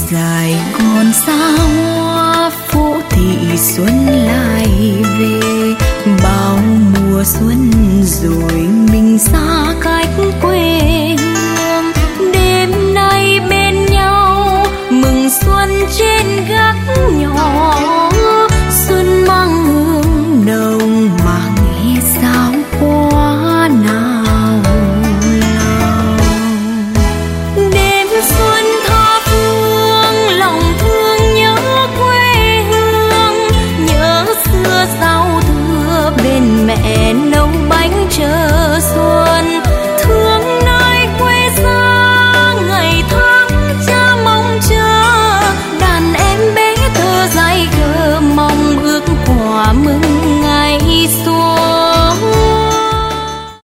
Sài Gòn xa hoa phố thị xuân lại về, bao mùa xuân rồi mình xa cách.